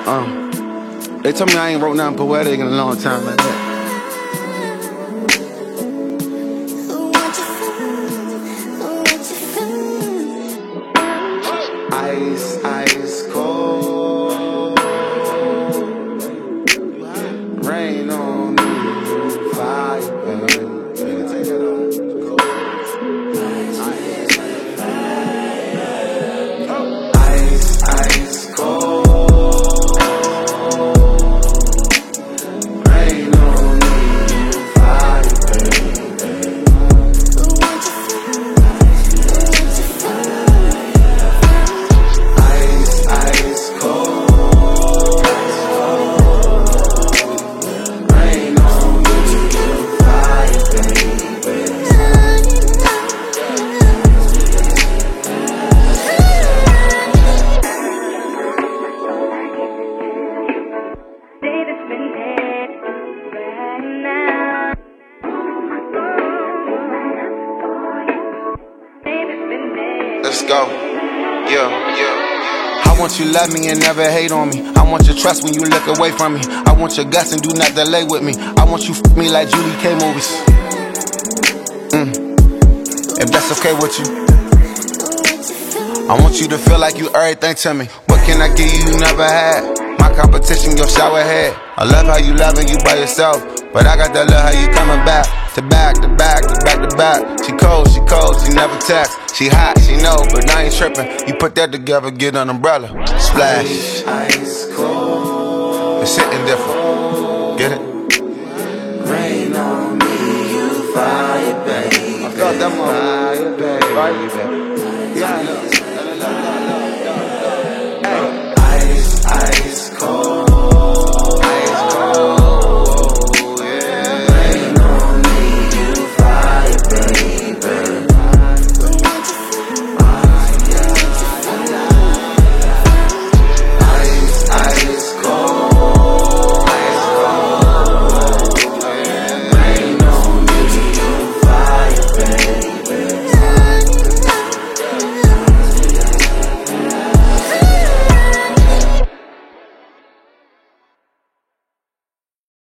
They told me I ain't wrote nothing poetic in a long time like that. Ice, ice cold. Rain on me, fire, baby. Take that on. Ice, ice cold. Rain on me, fire, baby. Ice, ice cold. Rain on me, fire, baby. Let's go. Yeah. I want you to love me and never hate on me. I want your trust when you look away from me. I want your guts and do not delay with me. I want you f me like Julie K movies. If that's okay with you. I want you to feel like you everything to me. What can I give you never had? My competition, your shower head. I love how you loving you by yourself, but I got that love how you coming back. To back, to back, to back, to back. She cold, she never text. She hot, she know, but I ain't tripping. You put that together, get an umbrella. Splash. Ice cold. It's hitting different. Get it? Rain on me, you fire, baby. I felt that one. Fire, baby. Yeah, I know.